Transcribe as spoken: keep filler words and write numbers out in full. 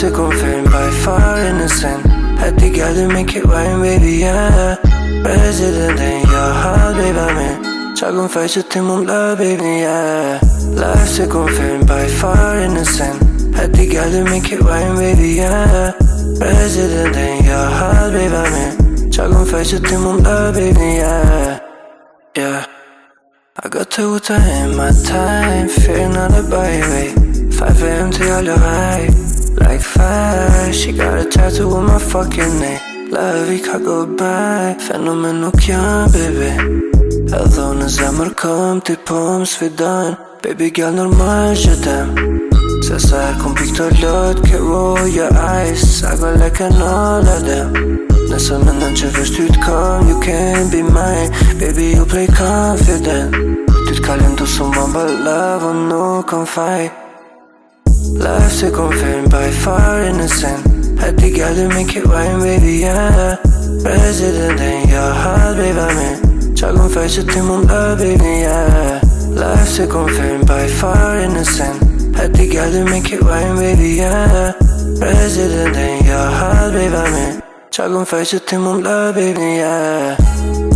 Life's a confirmed by far innocent. Had to gather, make it right, baby, yeah. Resident in your heart, baby, I'm in. Çakın fayçı timumla, baby, yeah. Life's a confirmed by far innocent. Had to gather, make it right, baby, yeah. Resident in your heart, baby, I'm in. Çakın fayçı timumla, baby, yeah. Yeah. I got to time my time, fearing not a byway. five a m till you're high, like fire. She got a tattoo with my fucking name. La vie kan gå by, fenomen och jag, baby. Edhe në zemër kom ti po m'sfidan. Baby girl normal që tem. Se sa her kom pi këto lot, ke roll your eyes. I go like an all of them. Nëse mendon që vesh ty t'kom, you can't be mine. Baby you play confident. Ty t'kalin du sum bomba love, unë nuk kom fight. Life's a confirmed by far innocent. Had to gather, make it right, baby, yeah. Resident in your heart, baby, I'm in. Çakın fayçı timumla, baby, yeah. Life's a confirmed by far innocent. Had to gather, make it right, baby, yeah. Resident in your heart, baby, I'm in. Çakın fayçı timumla, baby, yeah.